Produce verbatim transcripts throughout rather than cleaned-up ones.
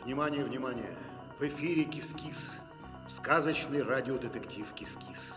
Внимание, внимание! В эфире Кис-Кис. Сказочный радиодетектив Кис-Кис.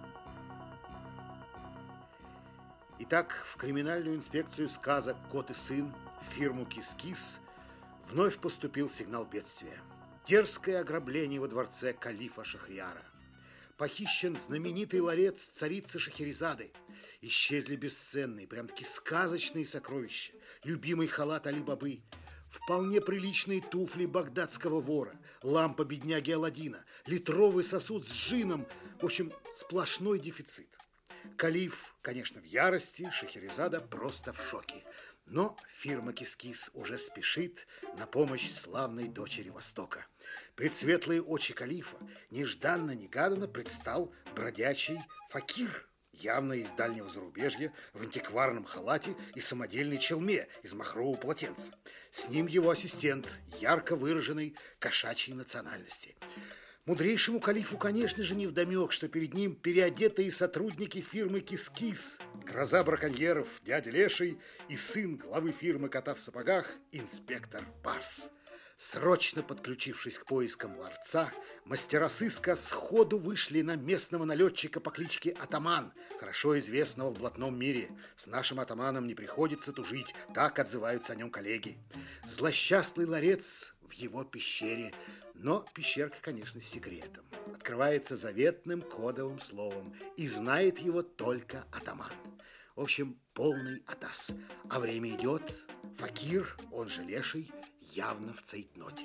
Итак, в криминальную инспекцию сказок «Кот и сын», фирму Кис-Кис, вновь поступил сигнал бедствия. Дерзкое ограбление во дворце калифа Шахрияра. Похищен знаменитый ларец царицы Шахерезады. Исчезли бесценные, прям-таки сказочные сокровища. Любимый халат Али-Бабы, вполне приличные туфли багдадского вора, лампа бедняги Аладдина, литровый сосуд с джином. В общем, сплошной дефицит. Калиф, конечно, в ярости, Шахерезада просто в шоке. Но фирма Кис-Кис уже спешит на помощь славной дочери Востока. Пред светлые очи калифа нежданно-негаданно предстал бродячий факир, явно из дальнего зарубежья, в антикварном халате и самодельной челме из махрового полотенца. С ним его ассистент, ярко выраженной кошачьей национальности. Мудрейшему калифу, конечно же, невдомек, что перед ним переодетые сотрудники фирмы Кис-Кис, гроза браконьеров, дядя Леший и сын главы фирмы «Кота в сапогах» инспектор Барс. Срочно подключившись к поискам ларца, мастера сыска сходу вышли на местного налетчика по кличке Атаман, хорошо известного в блатном мире. С нашим атаманом не приходится тужить, так отзываются о нем коллеги. Злосчастный ларец в его пещере, но пещерка, конечно, с секретом. Открывается заветным кодовым словом, и знает его только атаман. В общем, полный атас. А время идет, факир, он же Леший, явно в цейтноте.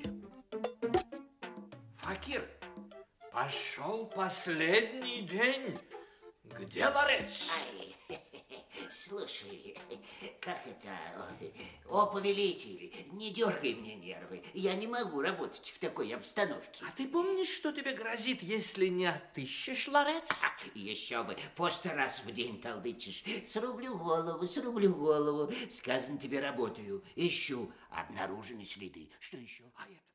Факир, пошел последний день. Где ларец? Ай, слушай, как это? О, повелитель, не дергай мне нервы. Я не могу работать в такой обстановке. А ты помнишь, что тебе грозит, если не отыщешь ларец? А, еще бы, по сто раз в день толдычишь. Срублю голову, срублю голову. Сказано тебе, работаю, ищу. Обнаружены следы. Что еще? А это...